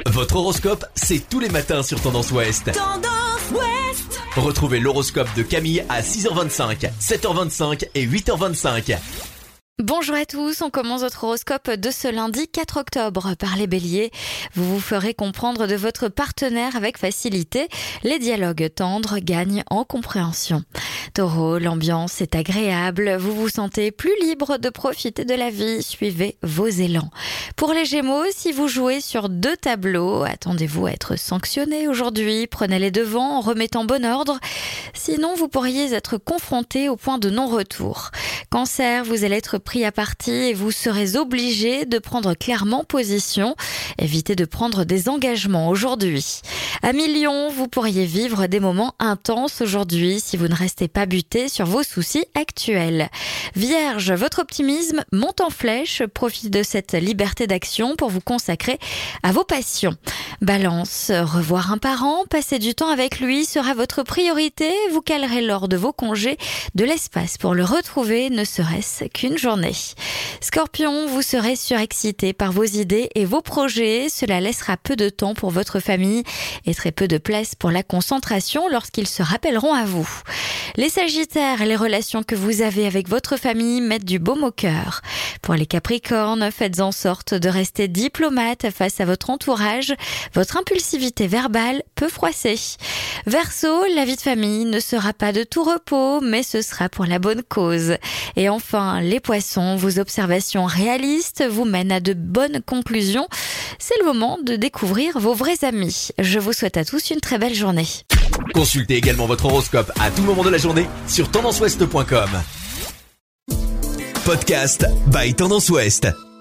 Votre horoscope, c'est tous les matins sur Tendance Ouest. Tendance Ouest. Retrouvez l'horoscope de Camille à 6h25, 7h25 et 8h25. Bonjour à tous, on commence votre horoscope de ce lundi 4 octobre par les béliers. Vous vous ferez comprendre de votre partenaire avec facilité. Les dialogues tendres gagnent en compréhension. Taureau, l'ambiance est agréable, vous vous sentez plus libre de profiter de la vie, suivez vos élans. Pour les gémeaux, si vous jouez sur 2 tableaux, attendez-vous à être sanctionné aujourd'hui, prenez les devants en remettant bon ordre, sinon vous pourriez être confronté au point de non-retour. Cancer, vous allez être pris à partie et vous serez obligé de prendre clairement position. Évitez de prendre des engagements aujourd'hui. Amis Lion, vous pourriez vivre des moments intenses aujourd'hui si vous ne restez pas buté sur vos soucis actuels. Vierge, votre optimisme monte en flèche. Profitez de cette liberté d'action pour vous consacrer à vos passions. Balance, revoir un parent, passer du temps avec lui sera votre priorité. Vous calerez lors de vos congés de l'espace pour le retrouver, ne serait-ce qu'une journée. Scorpion, vous serez surexcité par vos idées et vos projets. Cela laissera peu de temps pour votre famille et très peu de place pour la concentration lorsqu'ils se rappelleront à vous. Les Sagittaires, les relations que vous avez avec votre famille mettent du baume au cœur. Pour les Capricornes, faites en sorte de rester diplomate face à votre entourage. Votre impulsivité verbale peut froisser. Verseau, la vie de famille ne sera pas de tout repos, mais ce sera pour la bonne cause. Et enfin, les Poissons, vos observations réalistes vous mènent à de bonnes conclusions. C'est le moment de découvrir vos vrais amis. Je vous souhaite à tous une très belle journée. Consultez également votre horoscope à tout moment de la journée sur tendanceouest.com. Podcast by Tendance Ouest.